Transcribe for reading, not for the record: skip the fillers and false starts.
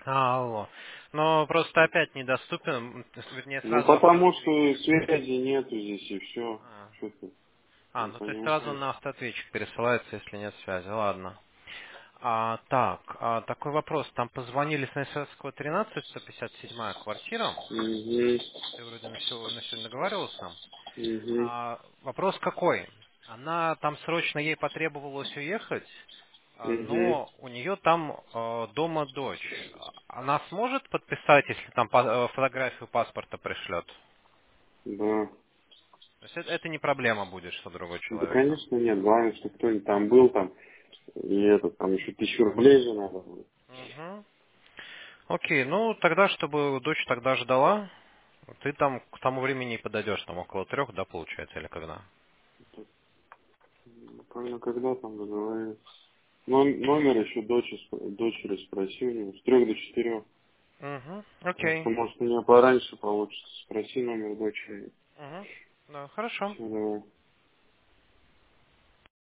Алло. Но просто опять недоступен, вернее, Ну, сразу потому что автоответчик. связи нету здесь и все. А, Что ты не ну то есть сразу понимаешь? на автоответчик пересылается, если нет связи. Ладно. Такой вопрос. Там позвонили с Станиславского 13, 157 квартира. Угу, Ты вроде на сегодня договаривался. угу, Вопрос какой? Она там срочно ей потребовалось уехать, угу, но у нее там дома дочь. Она сможет подписать, если там фотографию паспорта пришлет? да. То есть это не проблема будет, что другой Да, человек там. конечно, нет. Главное, что кто-нибудь там был, там, и это, там еще 1000 рублей же надо будет. Мгм. Окей, ну тогда, чтобы дочь тогда ждала, ты там к тому времени и подойдешь, там около 3, да, получается, или когда? Помню, когда там договорились. Номер еще дочери спроси у него. С 3 до 4. Угу, Просто, окей. может, у нее пораньше получится. Спроси номер дочери. Угу. Да, хорошо. Все, давай.